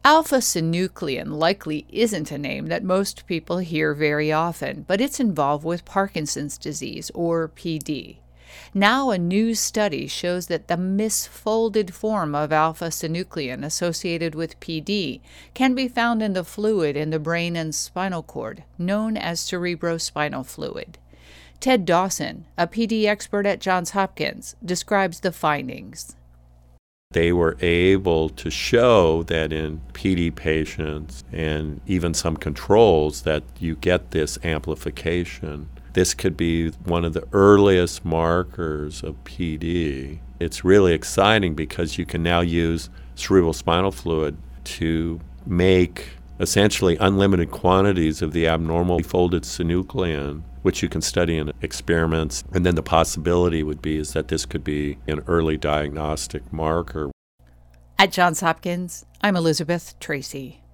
Alpha-synuclein likely isn't a name that most people hear very often, but it's involved with Parkinson's disease, or PD. Now, a new study shows that the misfolded form of alpha-synuclein associated with PD can be found in the fluid in the brain and spinal cord, known as cerebrospinal fluid. Ted Dawson, a PD expert at Johns Hopkins, describes the findings. They were able to show that in PD patients and even some controls that you get this amplification. This could be one of the earliest markers of PD. It's really exciting because you can now use cerebrospinal fluid to make essentially unlimited quantities of the abnormally folded synuclein, which you can study in experiments. And then the possibility would be is that this could be an early diagnostic marker. At Johns Hopkins, I'm Elizabeth Tracy.